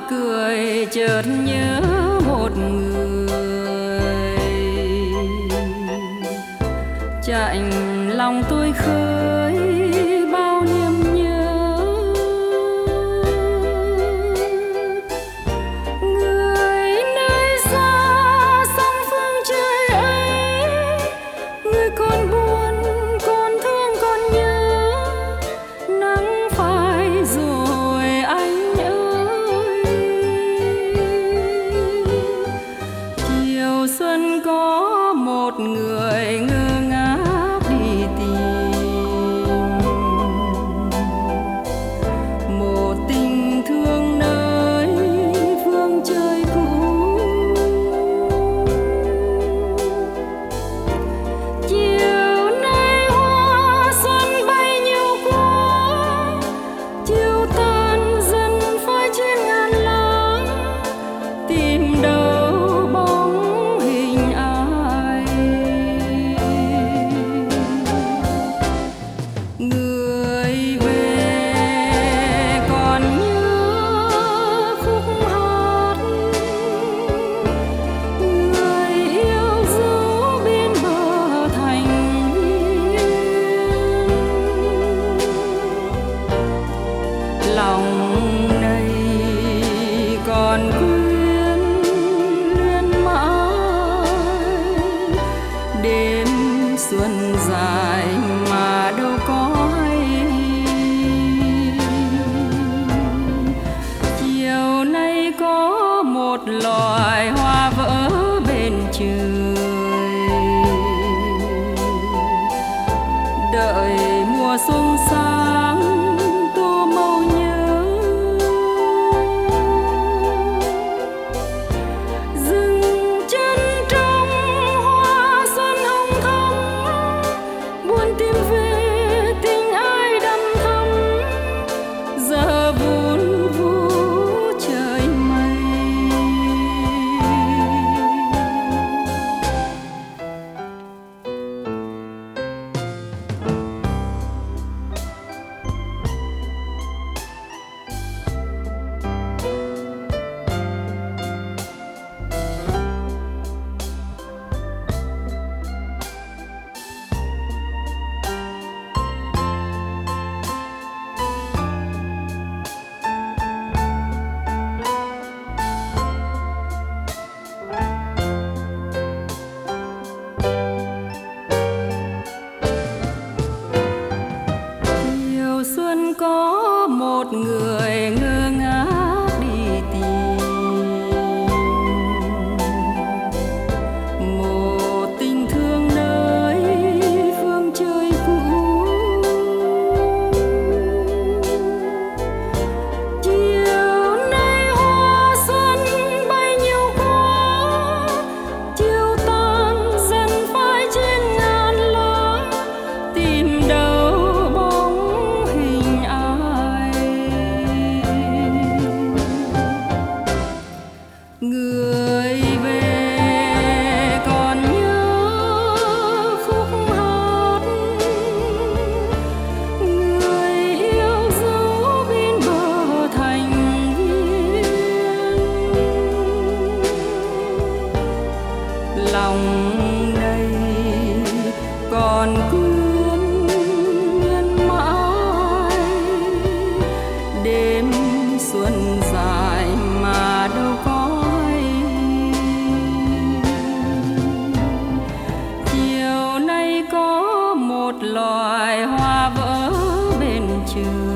cười chợt nhớ một người, chạnh lòng tôi khơi bao niềm nhớ. Người nơi xa sông phương trời ấy, người còn buồn còn thương còn nhớ, nắng phai rồi anh ơi. Chiều xuân có một người ngơ ngác đi tìm một tình thương nơi phương trời cũ. Chiều nay hoa xuân bay nhiều quá, chiều tàn dần phai trên ngàn lá, tìm đâu bóng hình ai. Người về còn nhớ khúc hát, người yêu dấu bên bờ thành viên. Lòng này còn quyến luyến mãi, đêm xuân dài mà đâu có hay. Chiều nay có một loài hoa vỡ bên trời, đợi mùa xuân sáng tô màu nhớ. Dừng chân trong hoa xuân hồng thắm, buồn tìm về tình ai đắm thắm, giờ vun vũ trời mây. Chiều xuân có một người ngơ ngác đi tìm một tình thương nơi phương trời cũ. Chiều nay hoa xuân bay nhiều quá, chiều tàn dần phai trên ngàn lá, tìm đâu bóng hình ai. Người về còn nhớ khúc hát, người yêu dấu bên bờ thành viên. Lòng này còn quyến luyến mãi, đêm xuân dài mà đâu có hay. Chiều nay có một loài hoa vỡ bên trời,